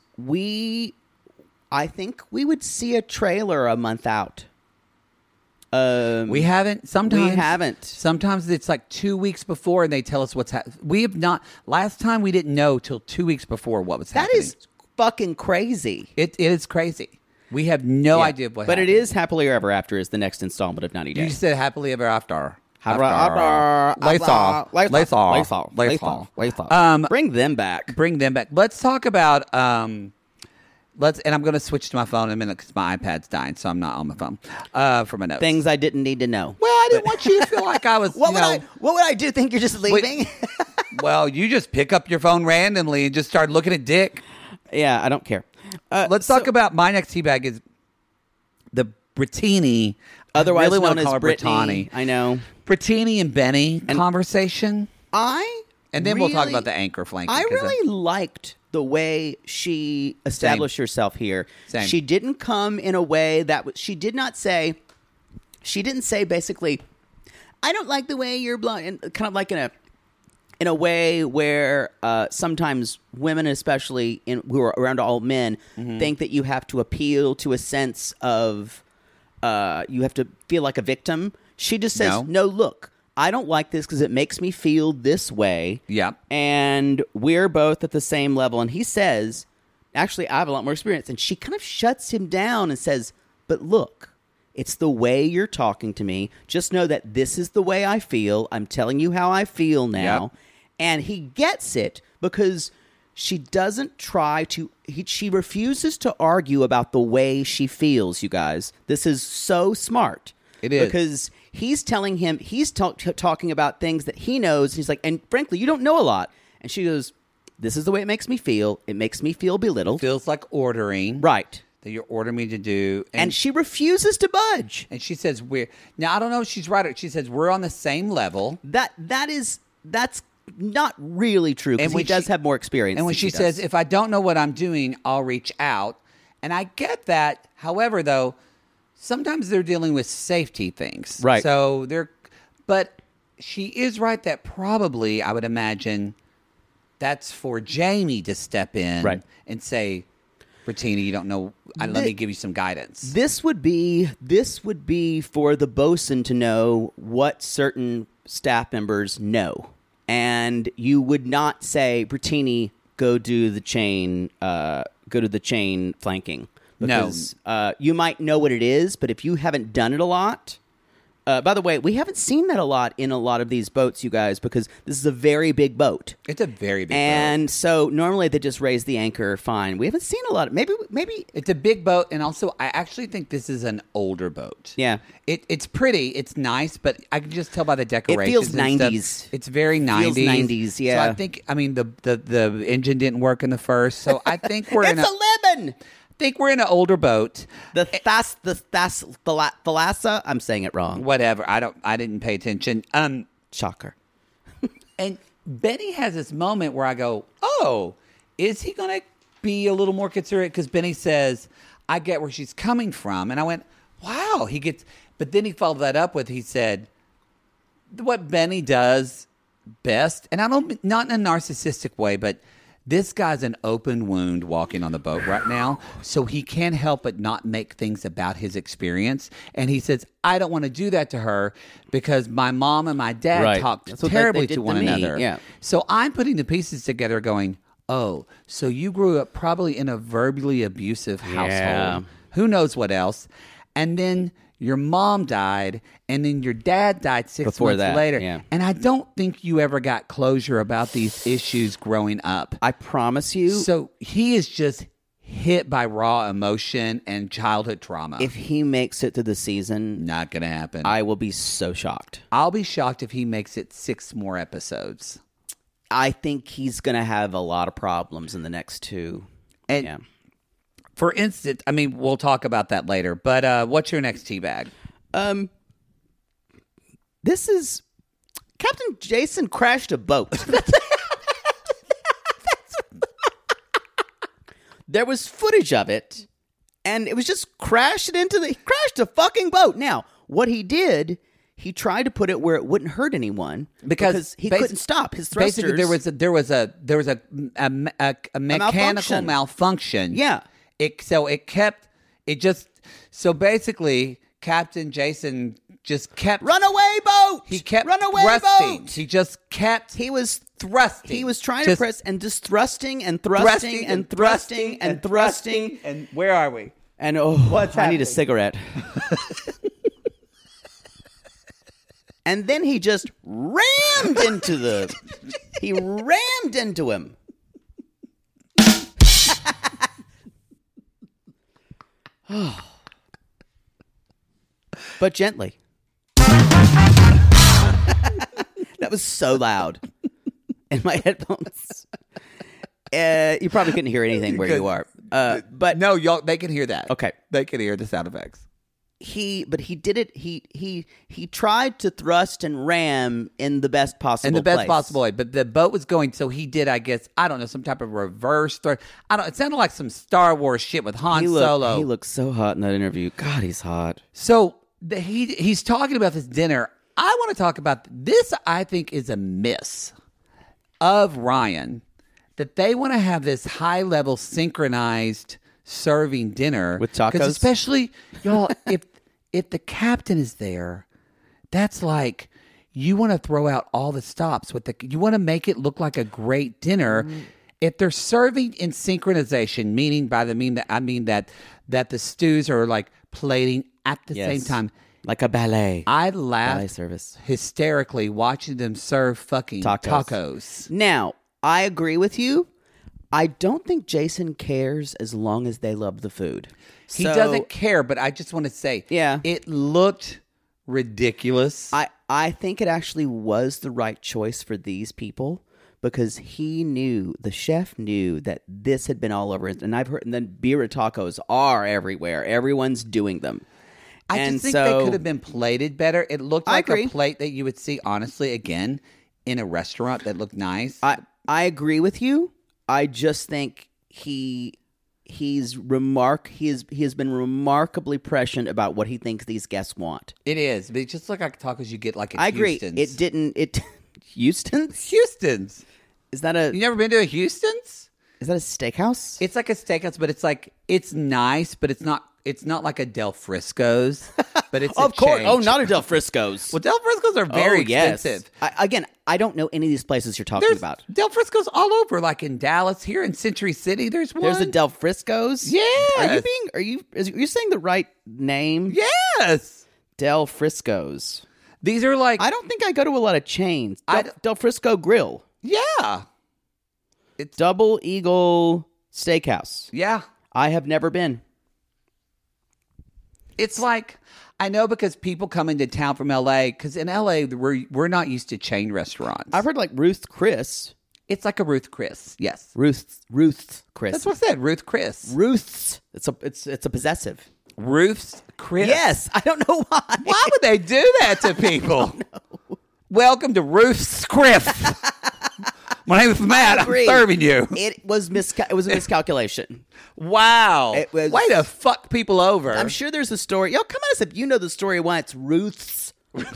I think we would see a trailer a month out. We haven't. Sometimes We haven't. Sometimes it's like 2 weeks before, and they tell us what's happening. We have not. Last time we didn't know till 2 weeks before what was That happening. is fucking crazy. It is crazy. We have no Yeah. idea what. But happened. it is Happily Ever After is the next installment of 90 You Days. said happily ever after. Bring them back. Bring them back. Let's talk about. And I'm going to switch to my phone in a minute because my iPad's dying, so I'm not on my phone for my notes. Things I didn't need to know. Well, I didn't want you to feel like I was. What would I do? Think you're just leaving? Well, you just pick up your phone randomly and just start looking at dick. Yeah, I don't care. Let's talk about my next teabag is the Brittini. Otherwise I really known want to as call her Brittany. I know. Brittini and Benny conversation. And then we'll talk about the anchor flanking. I really liked the way she established herself here. Same. She didn't come in a way that she didn't say basically, I don't like the way you're blind, kind of like in a way where sometimes women, especially who are around all men, think that you have to appeal to a sense of you have to feel like a victim. She just says, no, look, I don't like this because it makes me feel this way. Yeah. And we're both at the same level. And he says, actually, I have a lot more experience. And she kind of shuts him down and says, but look, it's the way you're talking to me. Just know that this is the way I feel. I'm telling you how I feel now. Yep. And he gets it because she doesn't try to... she refuses to argue about the way she feels, you guys. This is so smart. It is. Because he's telling him... he's talking about things that he knows. He's like, and frankly, you don't know a lot. And she goes, this is the way it makes me feel. It makes me feel belittled. Feels like ordering. Right. That you're ordering me to do. And she refuses to budge. And she says, now I don't know if she's right. She says, we're on the same level. That's not really true because he does have more experience. And when than she does. says, if I don't know what I'm doing, I'll reach out. And I get that. However, though, sometimes they're dealing with safety things. Right. So but she is right that probably, I would imagine, that's for Jamie to step in and say, Bertina, you don't know. Let me give you some guidance. This would be for the bosun to know what certain staff members know, and you would not say, Bertini, go do the chain flanking. Because, you might know what it is, but if you haven't done it a lot. By the way, we haven't seen that a lot in a lot of these boats, you guys, because this is a very big boat. It's a very big boat. And so normally they just raise the anchor fine. We haven't seen a lot of maybe it's a big boat, and also I actually think this is an older boat. Yeah. It's pretty, it's nice, but I can just tell by the decorations. It feels and 90s. Stuff. It's very 90s. Feels 90s, yeah. So I think the engine didn't work in the first, so I think we're it's a lemon. I think we're in an older boat. The Thalassa. I'm saying it wrong. Whatever. I didn't pay attention. Shocker. And Benny has this moment where I go, "Oh, is he going to be a little more considerate?" Because Benny says, "I get where she's coming from," and I went, "Wow." But then he followed that up with, he said, "What Benny does best," and not in a narcissistic way, but. This guy's an open wound walking on the boat right now, so he can't help but not make things about his experience. And he says, I don't want to do that to her because my mom and my dad talked terribly to one another. Yeah. So I'm putting the pieces together going, oh, so you grew up probably in a verbally abusive household. Yeah. Who knows what else? And then your mom died, and then your dad died 6 months later. Yeah. And I don't think you ever got closure about these issues growing up. I promise you. So he is just hit by raw emotion and childhood trauma. If he makes it to the season, not going to happen. I will be so shocked. I'll be shocked if he makes it 6 more episodes. I think he's going to have a lot of problems in the next 2. And yeah. For instance, I mean, we'll talk about that later, but what's your next teabag? This is Captain Jason crashed a boat. There was footage of it, and it was just crashed a fucking boat. Now, what he did, he tried to put it where it wouldn't hurt anyone because he couldn't stop his thrusters. Basically, there was a mechanical malfunction. Yeah. So basically, Captain Jason just kept runaway boat. He kept runaway thrusting. boat. He just kept. He was thrusting. He was trying to press and just thrusting and thrusting and thrusting and thrusting. And where are we? And I need a cigarette. And then he just rammed into he rammed into him. But gently. That was so loud in my headphones. You probably couldn't hear anything where you are. But no, y'all, they can hear that. Okay. They can hear the sound effects. He did it. He tried to thrust and ram in the best possible way. But the boat was going, so he did, I guess, I don't know, some type of reverse thrust. It sounded like some Star Wars shit with Han Solo. He looked so hot in that interview. God, he's hot. So he's talking about this dinner. I want to talk about this. I think is a miss of Ryan that they want to have this high level synchronized serving dinner with tacos, because especially y'all, if the captain is there, that's like you want to throw out all the stops you want to make it look like a great dinner. Mm-hmm. If they're serving in synchronization, meaning that the stews are like plating at the same time. Like a ballet. I laughed ballet service. Hysterically watching them serve fucking tacos. Now, I agree with you. I don't think Jason cares as long as they love the food. He doesn't care, but I just want to say, it looked ridiculous. I think it actually was the right choice for these people because the chef knew that this had been all over it. And I've heard, and then birria tacos are everywhere. Everyone's doing them. I just think they could have been plated better. It looked like a plate that you would see, honestly, again, in a restaurant that looked nice. I agree with you. I just think he has been remarkably prescient about what he thinks these guests want. It is, but it just looked like tacos you get like at I agree. Houston's. Houston's? Is that You never been to a Houston's? Is that a steakhouse? It's like a steakhouse, but it's nice, but it's not like a Del Frisco's. But it's of a course. change. Oh, not a Del Frisco's. Well, Del Frisco's are very expensive. I don't know any of these places you're talking about. Del Frisco's all over, like in Dallas, here in Century City. There's one. There's a Del Frisco's. Yes. Are you saying the right name? Yes. Del Frisco's. These are like I don't think I go to a lot of chains. Del Frisco Grill. Yeah. It's Double Eagle Steakhouse. Yeah. I have never been. It's like, I know because people come into town from LA, because in LA, we're not used to chain restaurants. I've heard like Ruth Chris. It's like a Ruth Chris, yes. Ruth Chris. That's what I said, Ruth Chris. Ruth's. It's a possessive. Ruth's Chris? Yes. I don't know why. Why would they do that to people? Welcome to Ruth's Chris. My name is Matt. I'm serving you. It was a miscalculation. Wow. It was, way to fuck people over. I'm sure there's a story. Yo, come on, if you know the story why it's Ruth's.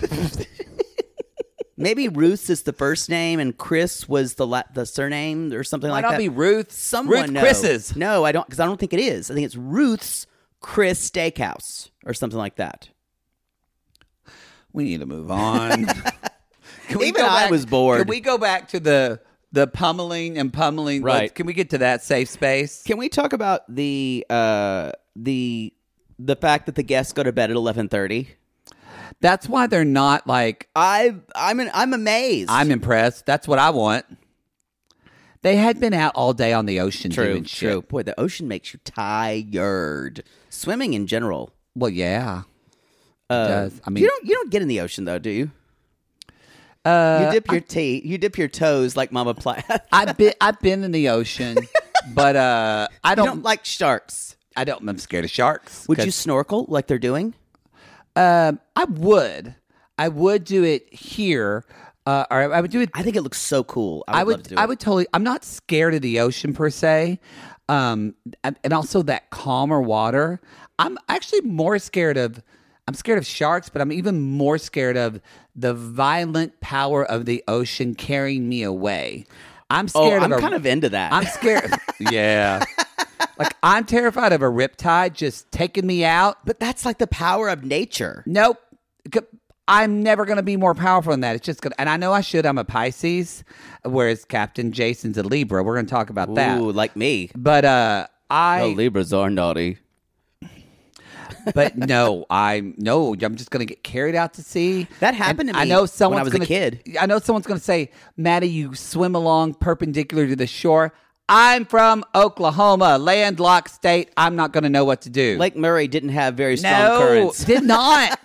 Maybe Ruth's is the first name and Chris was the surname or something like that. Why not be Ruth? Someone Ruth knows. Chris's. No, I don't, because I don't think it is. I think it's Ruth's Chris Steakhouse or something like that. We need to move on. Even I was bored. Can we go back to the pummeling and pummeling? Right. Can we get to that safe space? Can we talk about the fact that the guests go to bed at 11:30? That's why they're not like. I'm amazed. I'm impressed. That's what I want. They had been out all day on the ocean doing shit. True. Boy, the ocean makes you tired. Swimming in general. Well, yeah. It does. I mean, you don't get in the ocean though, do you? You dip your toes like Mama Plath. I've been in the ocean, but I don't like sharks. I'm scared of sharks. Would you snorkel like they're doing? I would do it here. Or I would do it. I think it looks so cool. I would love to do it. I would totally. I'm not scared of the ocean per se, and also that calmer water. I'm actually more scared of. I'm scared of sharks, but I'm even more scared of the violent power of the ocean carrying me away. I'm scared. I'm kind of into that. I'm scared. Yeah. Like, I'm terrified of a riptide just taking me out. But that's like the power of nature. Nope. I'm never going to be more powerful than that. It's just going to, and I know I should. I'm a Pisces, whereas Captain Jason's a Libra. We're going to talk about that. Ooh, like me. But Libras are naughty. But I'm just going to get carried out to sea. That happened to me I know when I was a kid. I know someone's going to say, Maddie, you swim along perpendicular to the shore. I'm from Oklahoma, landlocked state. I'm not going to know what to do. Lake Murray didn't have very strong currents. Did not.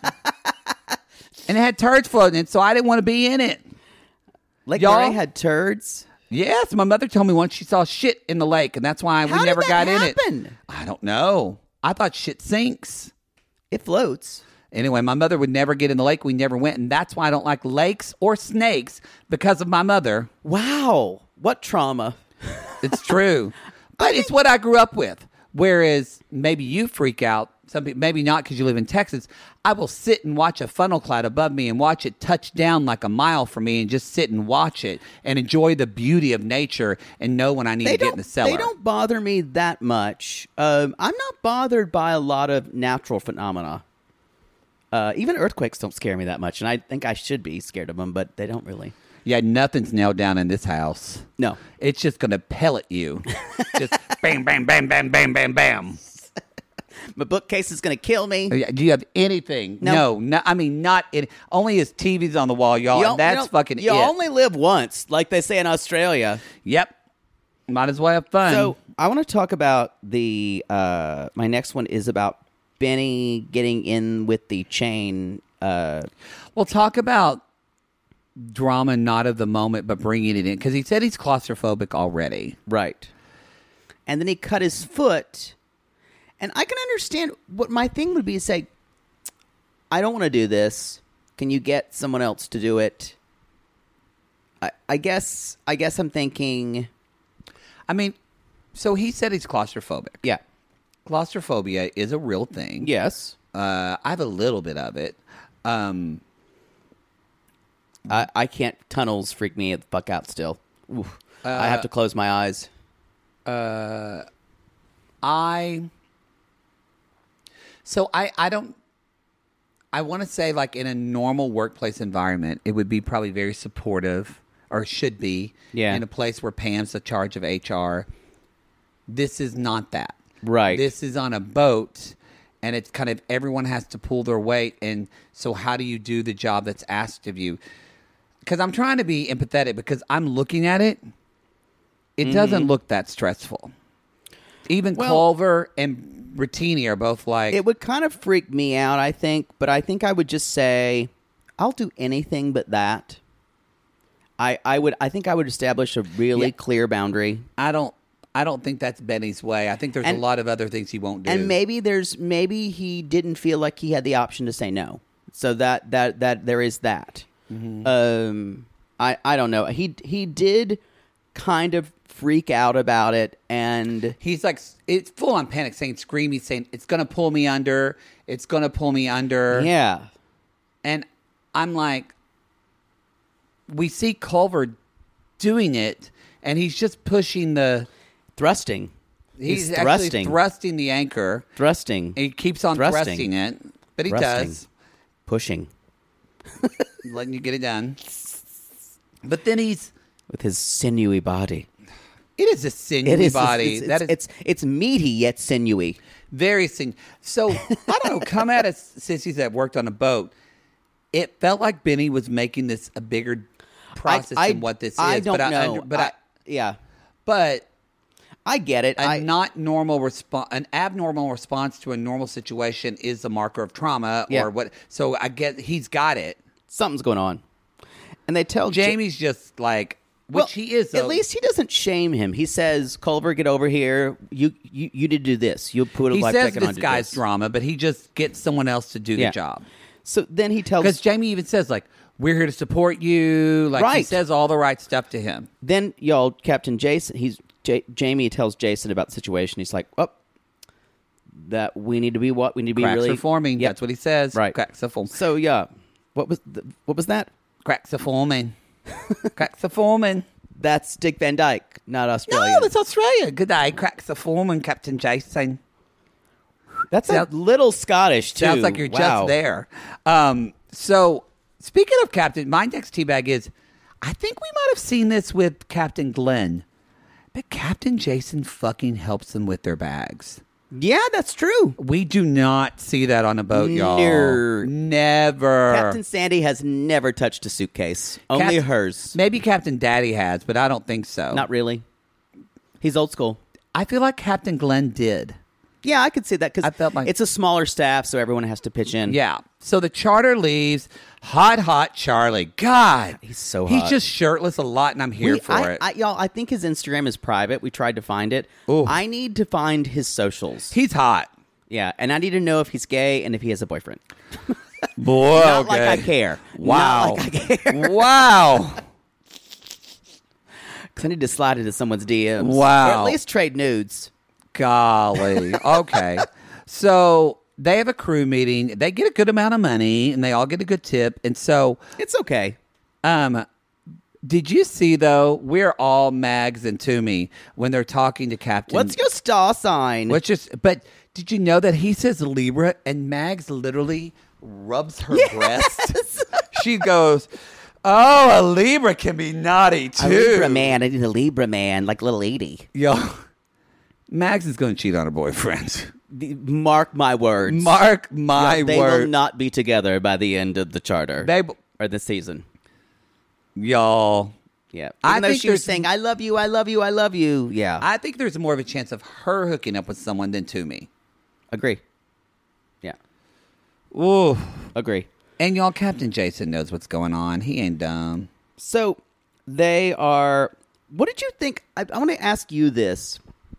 And it had turds floating in, so I didn't want to be in it. Lake Murray had turds? Yes, my mother told me once she saw shit in the lake, and that's why we never got in it. I don't know. I thought shit sinks. It floats. Anyway, my mother would never get in the lake. We never went, and that's why I don't like lakes or snakes, because of my mother. Wow. What trauma. It's true. But it's what I grew up with. Whereas maybe you freak out. Some people, maybe not because you live in Texas. I will sit and watch a funnel cloud above me and watch it touch down like a mile from me and just sit and watch it and enjoy the beauty of nature and know when I need to get in the cellar. They don't bother me that much. I'm not bothered by a lot of natural phenomena. Even earthquakes don't scare me that much, and I think I should be scared of them, but they don't really. Yeah, nothing's nailed down in this house. No. It's just going to pellet you. Just bam, bam, bam, bam, bam, bam, bam. My bookcase is going to kill me. Do you have anything? No. I mean, not any. Only his TV's on the wall, y'all. That's fucking it. You only live once, like they say in Australia. Yep. Might as well have fun. So I want to talk about the. My next one is about Benny getting in with the chain. We'll talk about drama, not of the moment, but bringing it in, because he said he's claustrophobic already. Right. And then he cut his foot. And I can understand what my thing would be to say, I don't want to do this. Can you get someone else to do it? I guess I'm thinking. I mean, so he said he's claustrophobic. Yeah. Claustrophobia is a real thing. Yes. I have a little bit of it. I can't. Tunnels freak me the fuck out still. Oof. I have to close my eyes. I want to say, like, in a normal workplace environment, it would be probably very supportive, or should be, Yeah. in a place where Pam's the charge of HR. This is not that. Right. This is on a boat, and it's kind of everyone has to pull their weight. And so how do you do the job that's asked of you? Because I'm trying to be empathetic, because I'm looking at it. It doesn't look that stressful. Even Culver and Brittini are both like... It would kind of freak me out, I think, but I think I would just say, I'll do anything but that. I think I would establish a really clear boundary. I don't think that's Benny's way. I think there's a lot of other things he won't do. And maybe he didn't feel like he had the option to say no. So that there is that. Mm-hmm. I don't know. He did kind of freak out about it, and he's like, it's full on panic, saying, screaming, saying, it's gonna pull me under. It's gonna pull me under. Yeah. And I'm like, we see Culver doing it, and he's just pushing the thrusting. He's thrusting. actually thrusting the anchor. Thrusting. And he keeps on thrusting it, but he does. Pushing. Letting you get it done. But then he's... with his sinewy body. It is a sinewy body. It's meaty yet sinewy. Very sinewy. So, I don't know, come at us, sissies that worked on a boat. It felt like Benny was making this a bigger process than what this is. I don't know. But I get it. An abnormal response to a normal situation is a marker of trauma or what. So I get he's got it. Something's going on. And they tell Jamie's just like, which he is. At least he doesn't shame him. He says, "Culver, get over here. You did do this. You put a life jacket on." He says this guy's drama, but he just gets someone else to do the job. So then he tells, because Jamie even says, like, we're here to support you. Like, he says all the right stuff to him. Then Captain Jason, Jamie tells Jason about the situation. He's like, that we need to be what? We need to be Cracks really are forming. Yep. That's what he says. Right. Cracks are forming. So what was that? Cracks are forming. Cracks are forming. That's Dick Van Dyke, not Australia. No, that's Australia. Good day. Cracks are forming, Captain Jason. That's a little Scottish, too. Sounds like you're just there. So, speaking of Captain, my next teabag is, I think we might have seen this with Captain Glenn, but Captain Jason fucking helps them with their bags. Yeah, that's true. We do not see that on a boat, y'all. Never. Captain Sandy has never touched a suitcase. Only hers. Maybe Captain Daddy has, but I don't think so. Not really. He's old school. I feel like Captain Glenn did. Yeah, I could see that because I felt like it's a smaller staff, so everyone has to pitch in. Yeah. So the charter leaves. Hot Charlie. God. He's so hot. He's just shirtless a lot, and I'm here for it. Y'all, I think his Instagram is private. We tried to find it. Ooh. I need to find his socials. He's hot. Yeah, and I need to know if he's gay and if he has a boyfriend. Boy, Not like I care. Wow. Not like I care. Wow. Because I need to slide into someone's DMs. Wow. Or at least trade nudes. Golly. Okay. So they have a crew meeting. They get a good amount of money, and they all get a good tip. And so it's okay. Did you see, though, we're all Mags and Toomey when they're talking to Captain. What's your star sign? But did you know that he says Libra, and Mags literally rubs her breast? She goes, oh, a Libra can be naughty, too. A Libra man. I need a Libra man, like little Edie. Yo, Mags is going to cheat on her boyfriend. Mark my words. Mark my words. They will not be together by the end of the charter. Or the season. Y'all. Yeah. Even though she was saying, I love you, I love you, I love you. Yeah. I think there's more of a chance of her hooking up with someone than Toomey. Agree. Yeah. Ooh. Agree. And y'all, Captain Jason knows what's going on. He ain't dumb. So they are... What did you think? I want to ask you this.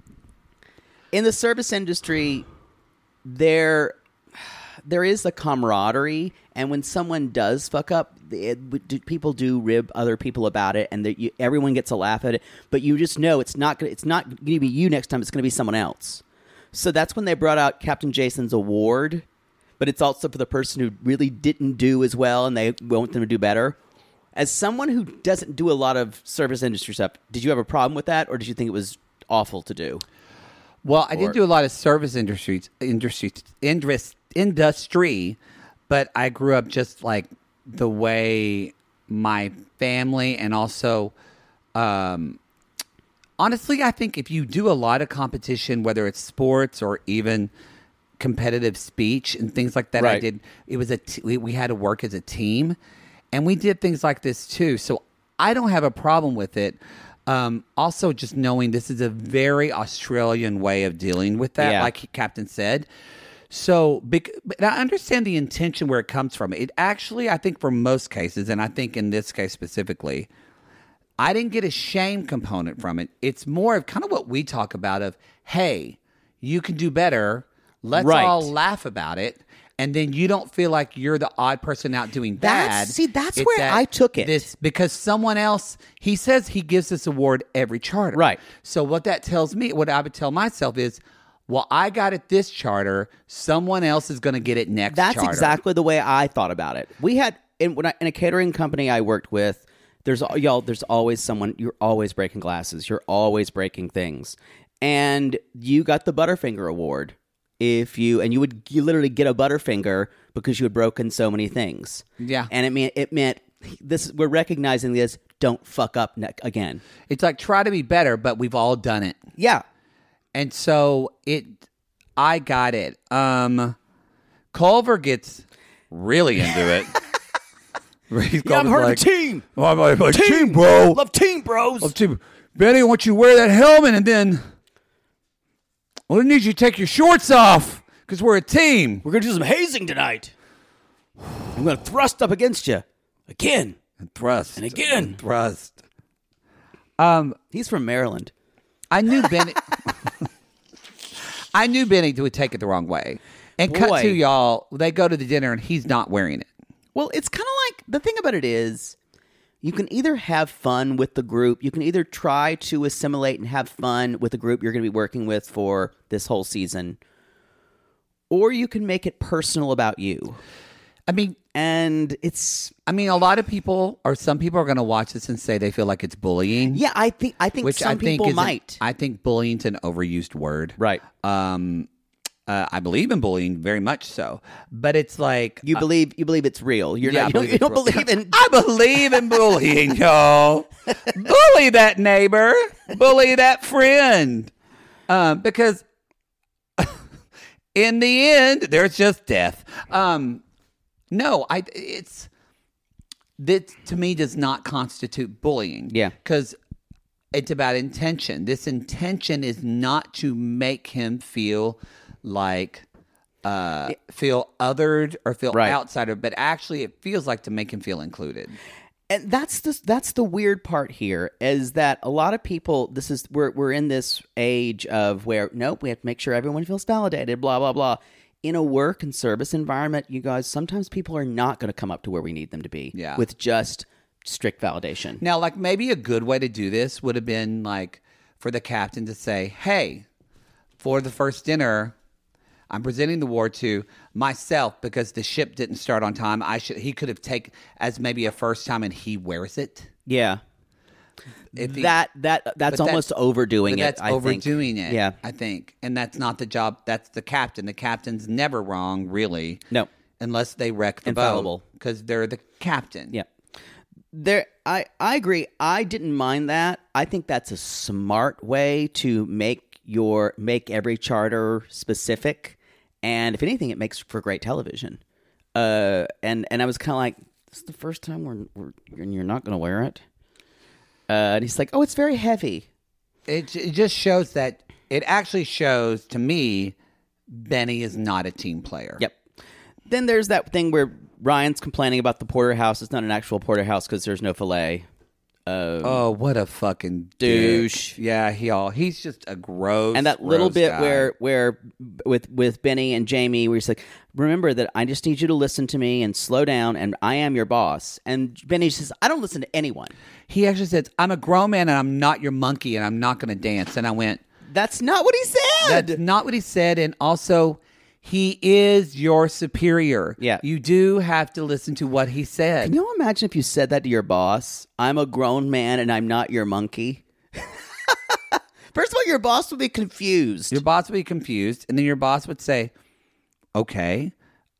In the service industry, there is a camaraderie And when someone does fuck up, people do rib other people about it, and everyone gets a laugh at it. But you just know it's not going to be you next time. It's going to be someone else. So that's when they brought out Captain Jason's award. But it's also for the person who really didn't do as well, and they want them to do better. As someone who doesn't do a lot of service industry stuff, did you have a problem with that, or did you think it was awful to do? Well, I didn't do a lot of service industry, but I grew up just like the way my family and also, honestly, I think if you do a lot of competition, whether it's sports or even competitive speech and things like that, Right. I did. It was we had to work as a team, and we did things like this too. So I don't have a problem with it. Also, just knowing this is a very Australian way of dealing with that, Yeah. like Captain said. So, but I understand the intention where it comes from. It actually, I think for most cases, and I think in this case specifically, I didn't get a shame component from it. It's more of kind of what we talk about of, hey, you can do better. Let's Right. all laugh about it. And then you don't feel like you're the odd person out doing bad. That's It's where that I took it. because someone else, he says he gives this award every charter. Right. So what that tells me, what I would tell myself is, well, I got it this charter. Someone else is going to get it next That's charter. exactly the way I thought about it. We had in a catering company I worked with. There's always someone. You're always breaking glasses. You're always breaking things, and you got the Butterfinger Award you literally get a Butterfinger because you had broken so many things. Yeah. And it meant this. We're recognizing this. Don't fuck up again. It's like try to be better, but we've all done it. Yeah. And so I got it. Culver gets really into it. I'm part of the team. Oh, I'm like team, bro. Love team, bros. Love team. Benny, I want you to wear that helmet, and then I need you to take your shorts off because we're a team. We're going to do some hazing tonight. I'm going to thrust up against you. Again. And thrust. And again. And thrust. He's from Maryland. I knew Benny. I knew Benny would take it the wrong way. And cut Boy. to y'all, they go to the dinner and he's not wearing it. Well, it's kind of like the thing about it is you can either have fun with the group, you can either try to assimilate and have fun with the group you're going to be working with for this whole season, or you can make it personal about you. I mean, a lot of people or some people are going to watch this and say they feel like it's bullying. Yeah, I think which some people might. I think bullying's an overused word. Right. I believe in bullying very much so, but it's like You believe it's real. You don't believe in. I believe in bullying, y'all. Bully that neighbor, bully that friend, because in the end, there's just death. No, this to me does not constitute bullying. Yeah. Because it's about intention. This intention is not to make him feel like feel othered or feel Right. outsider, but actually it feels like to make him feel included. And that's the weird part here is that a lot of people, we're in this age of where, nope, we have to make sure everyone feels validated, blah, blah, blah. In a work and service environment, you guys, sometimes people are not going to come up to where we need them to be with just strict validation. Now, like maybe a good way to do this would have been like for the captain to say, hey, for the first dinner, I'm presenting the award to myself because the ship didn't start on time. He could have taken as maybe a first time and he wears it. Yeah. That's almost overdoing it. That's overdoing it. Yeah. I think. And that's not the job. That's the captain. The captain's never wrong, really. No. Unless they wreck the Infallible. boat because they're the captain. Yeah. I agree. I didn't mind that. I think that's a smart way to make every charter specific. And if anything, it makes for great television. And I was kind of like, this is the first time you're not going to wear it. And he's like, oh, it's very heavy. It just shows that it actually shows to me Benny is not a team player. Yep. Then there's that thing where Ryan's complaining about the porterhouse. It's not an actual porterhouse because there's no filet. Oh, what a fucking douche. dick. Yeah, he's just a gross. And that little bit guy. where with Benny and Jamie, where he's like, remember that I just need you to listen to me and slow down, and I am your boss. And Benny says, I don't listen to anyone. He actually says, I'm a grown man and I'm not your monkey and I'm not going to dance. And I went, that's not what he said. That's not what he said. And also, he is your superior. Yeah. You do have to listen to what he said. Can you imagine if you said that to your boss? I'm a grown man and I'm not your monkey. First of all, your boss would be confused. Your boss would be confused. And then your boss would say, okay,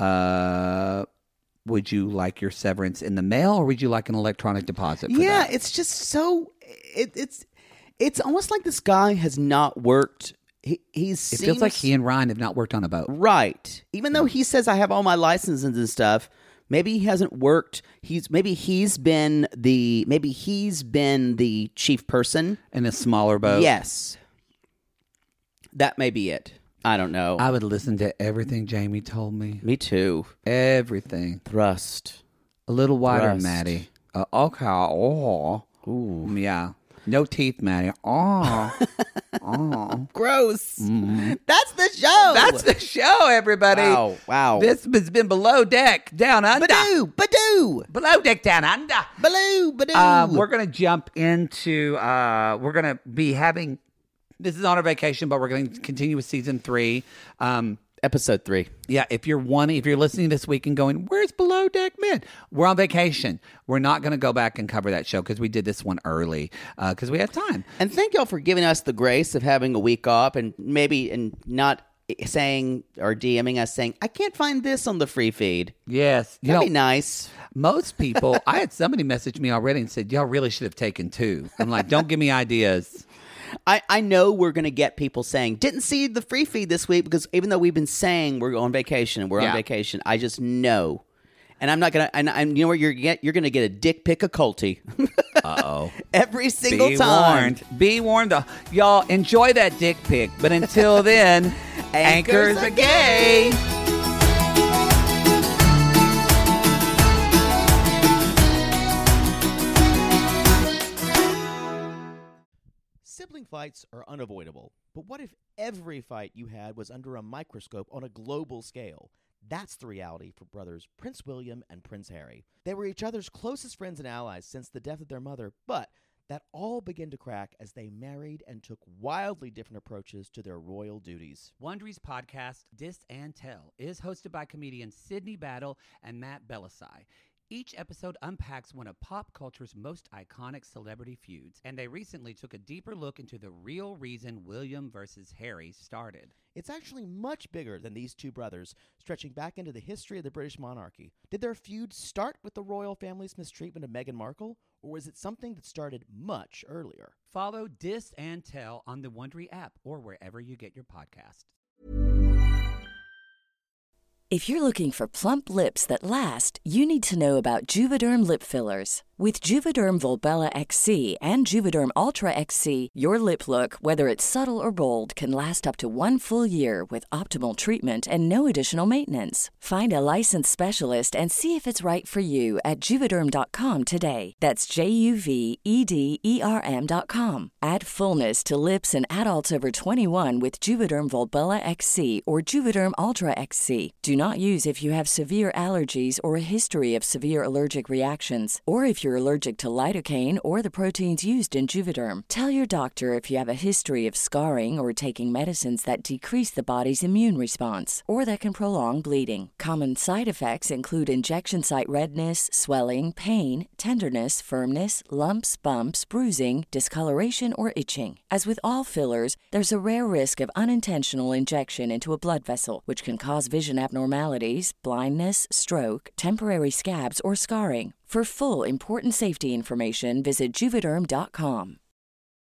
would you like your severance in the mail or would you like an electronic deposit for yeah, that? it's just so... It's almost like this guy has not worked... It feels like he and Ryan have not worked on a boat. Right. Even though he says I have all my licenses and stuff, maybe he hasn't worked. Maybe he's been the chief person In a smaller boat. Yes. That may be it. I don't know. I would listen to everything Jamie told me. Me too. Everything. Thrust. A little wider, Thrust. Maddie. Okay. Oh. Ooh. Yeah. No teeth, Maddie. Oh. Gross. Mm-hmm. That's the show. That's the show, everybody. Wow. This has been Below Deck, Down Under. Badoo. Below Deck, Down Under. Badoo. We're going to jump into, we're going to be having, this is on our vacation, but we're going to continue with season 3. Episode 3. Yeah, if you're listening this week and going, where's Below Deck Men? We're on vacation. We're not going to go back and cover that show because we did this one early because we had time. And thank y'all for giving us the grace of having a week off and not saying or DMing us saying, I can't find this on the free feed. Yes. That'd be nice. Most people, I had somebody message me already and said, y'all really should have taken 2. I'm like, don't give me ideas. I know we're going to get people saying, didn't see the free feed this week because even though we've been saying we're on vacation, I just know. And I'm not going to, and you know what you're going to get a dick pic of Colty. Uh-oh. Every single time. Be warned. Y'all enjoy that dick pic. But until then, anchors are gay. Sibling fights are unavoidable, but what if every fight you had was under a microscope on a global scale? That's the reality for brothers Prince William and Prince Harry. They were each other's closest friends and allies since the death of their mother, but that all began to crack as they married and took wildly different approaches to their royal duties. Wondery's podcast, Dis and Tell, is hosted by comedians Sydney Battle and Matt Belisai. Each episode unpacks one of pop culture's most iconic celebrity feuds, and they recently took a deeper look into the real reason William versus Harry started. It's actually much bigger than these two brothers, stretching back into the history of the British monarchy. Did their feud start with the royal family's mistreatment of Meghan Markle, or was it something that started much earlier? Follow Dis and Tell on the Wondery app or wherever you get your podcasts. If you're looking for plump lips that last, you need to know about Juvederm lip fillers. With Juvederm Volbella XC and Juvederm Ultra XC, your lip look, whether it's subtle or bold, can last up to 1 full year with optimal treatment and no additional maintenance. Find a licensed specialist and see if it's right for you at Juvederm.com today. That's JUVEDERM.com. Add fullness to lips in adults over 21 with Juvederm Volbella XC or Juvederm Ultra XC. Do not use if you have severe allergies or a history of severe allergic reactions, or if you're allergic to lidocaine or the proteins used in Juvederm. Tell your doctor if you have a history of scarring or taking medicines that decrease the body's immune response or that can prolong bleeding. Common side effects include injection site redness, swelling, pain, tenderness, firmness, lumps, bumps, bruising, discoloration, or itching. As with all fillers, there's a rare risk of unintentional injection into a blood vessel, which can cause vision abnormalities, blindness, stroke, temporary scabs, or scarring. For full, important safety information, visit Juvederm.com.